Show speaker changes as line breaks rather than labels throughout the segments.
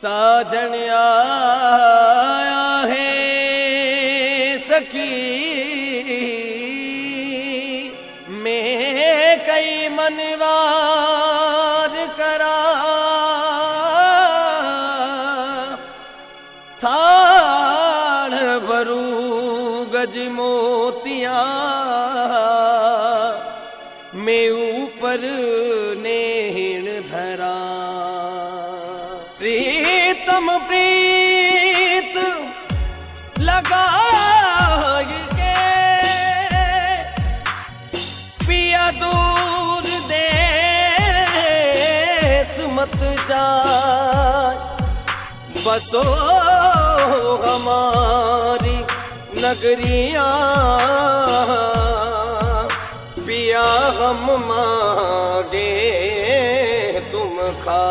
साजन आया है सखी मैं कई मनवार करा थान भरू गज मोतिया मैं ऊपर नेहिण धरा प्रीतम प्रीत लगा के पिया दूर देश मत जा बसो हमारी नगरिया पिया हम मांगे तुम खा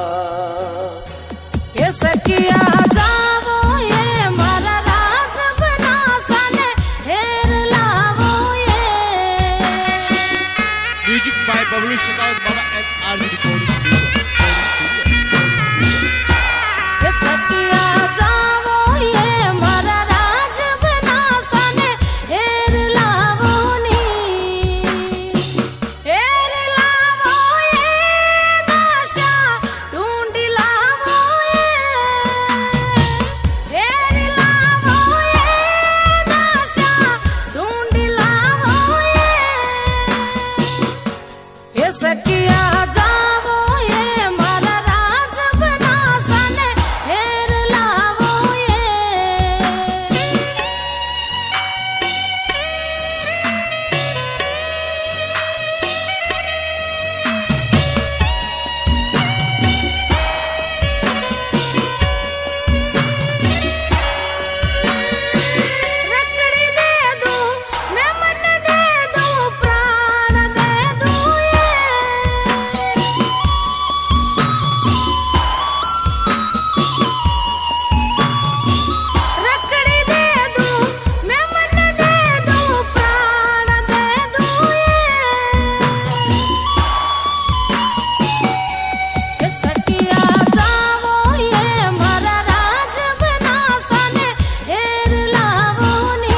ये सखिया जावो ये मारा राज बना सने हेर लावो ये
music by Bablu Shekhawat Baba and RG recording
ये सखिया जावो ये मारा राज बना सने हेर लावो नी हेर लावो ये दाशा ढूंढी लावो ये हेर लावो ये दाशा ढूंढी लावो ये सखिया जावो ये मारा राज बना सने हेर लावो ये रकड़ी दे दूं मैं मन दे दूं प्राण दे दूं ये रकड़ी दे दूं मैं मन दे दूं प्राण दे दूं ये सखिया जावो ये मारा राज बना सने हेर लावो नी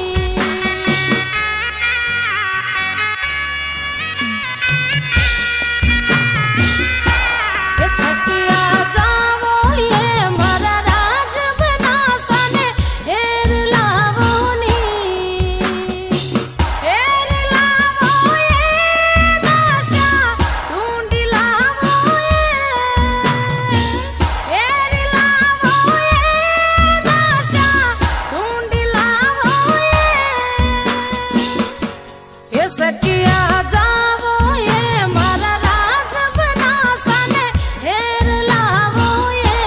ये सखिया जावो ये मारा राज बना सने हेर लावो नी हेर लावो ये दाशा ढूंढी लावो ये हेर लावो ये दाशा ढूंढी लावो ये सखिया जावो ये मारा राज बना सने हेर लावो ये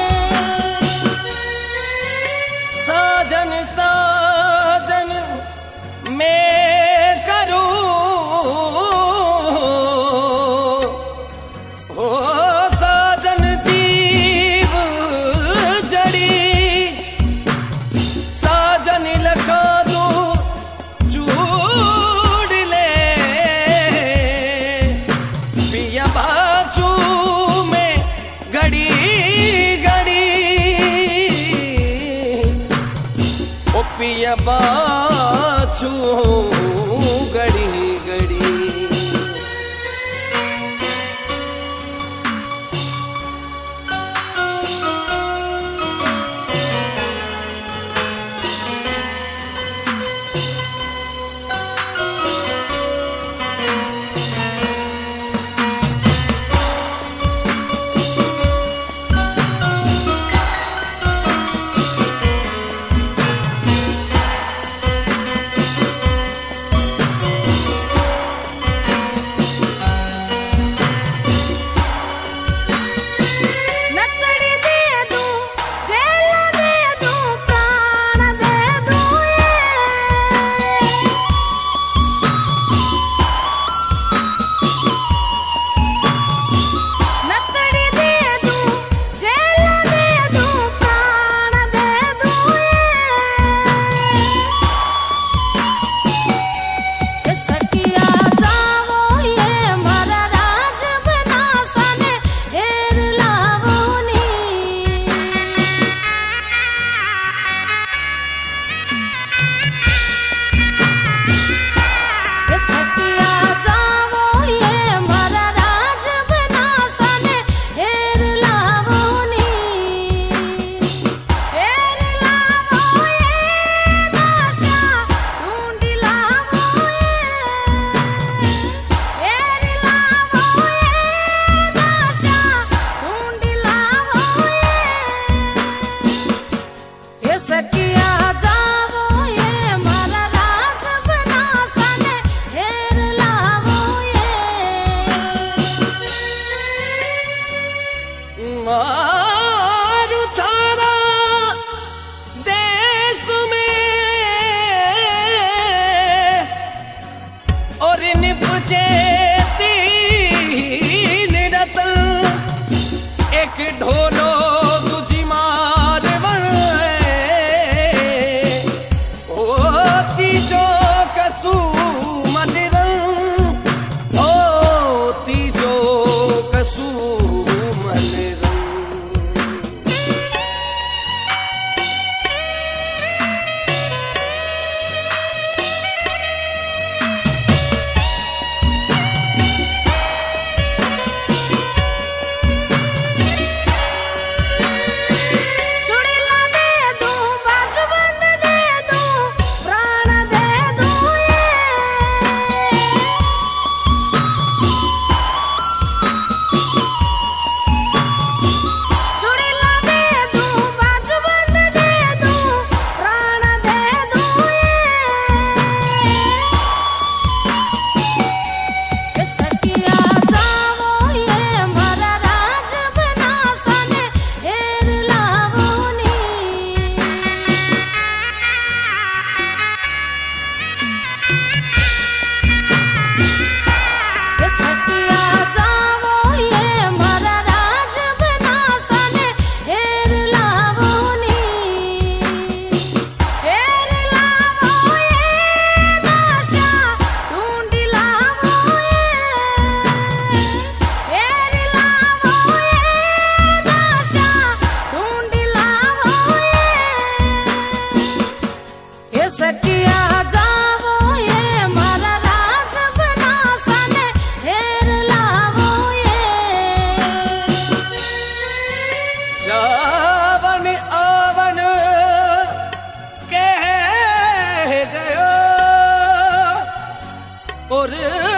साजन साजन मैं करूं हो साजन जीव जड़ी साजन लखा दो चूड़ ले पिया बाजू में घड़ी घड़ी ओ पिया बाजू घड़ी घड़ी सावन आवन कह गयो और